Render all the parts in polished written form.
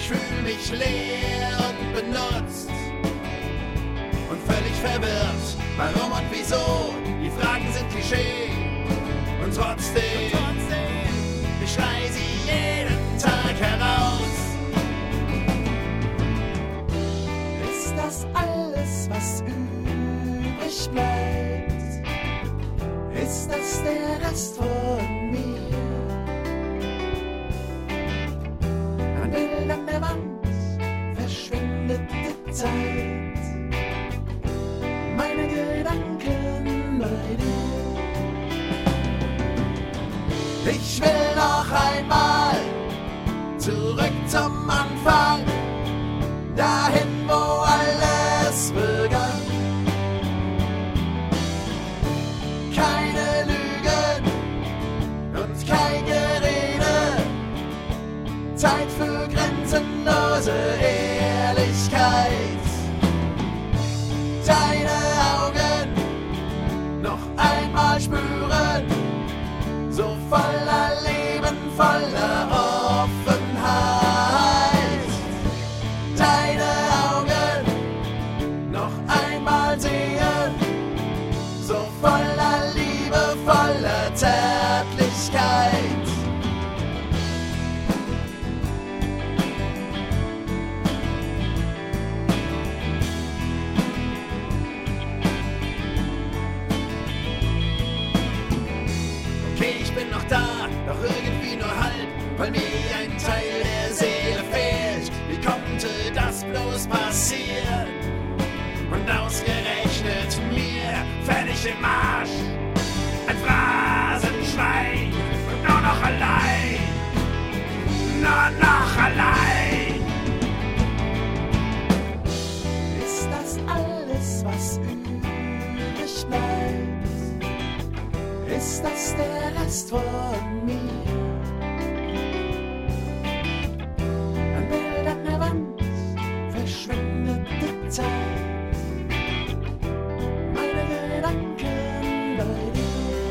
Ich fühle mich leer und benutzt und völlig verwirrt. Warum und wieso? Die Fragen sind Klischee. Und trotzdem, ich schrei sie jeden Tag heraus. Ist das alles, was übrig bleibt? Ist das der Rest von mir? An Bildern der Wand verschwindet die Zeit. Meine Gedanken bei dir. Ich will noch einmal zurück zum Anfang, dahin, wo alles begann. Keine Lügen und kein Gerede, Zeit für grenzenlose Ehrlichkeit. Deine Augen noch einmal spüren, so voller Leben, voller Offenheit. Deine Augen noch einmal sehen, so voller Liebe, voller Zärtlichkeit. Okay, ich bin noch da, doch irgendwie nur halb, weil mir ein Teil der Seele fehlt. Wie konnte das bloß passieren? Und ausgerechnet mir, fertig im Arsch, ein Phrasenschwein und nur noch allein, nur noch allein. Ist das alles, was übrig bleibt? Ist das der Rest von mir? An Bildern der Wand verschwindet die Zeit. Meine Gedanken bei dir.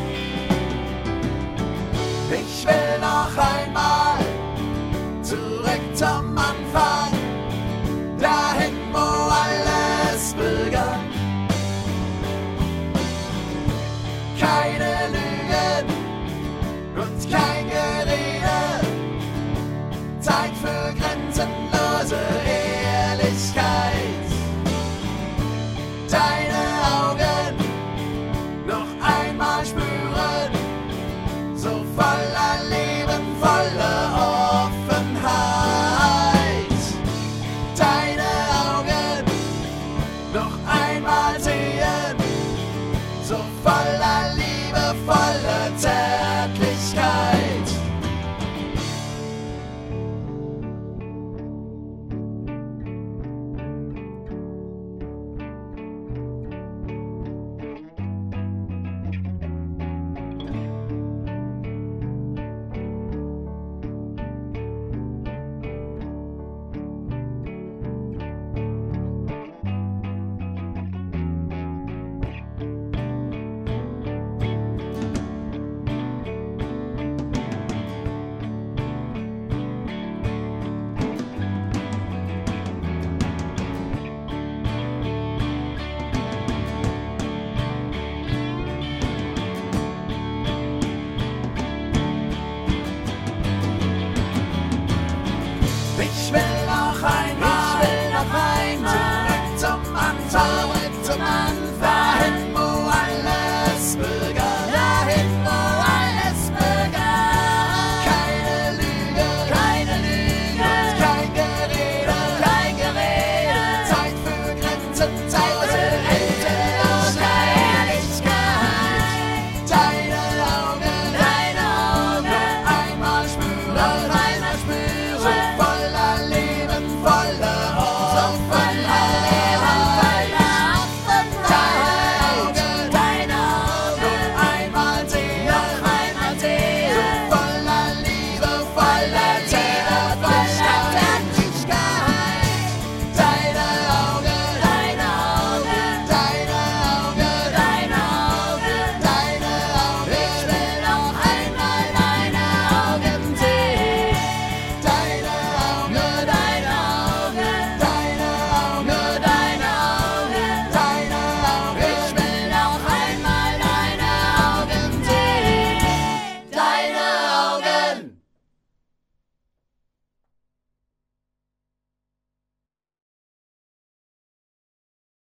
Ich will noch einmal zurück zum Anfang, dahin, wo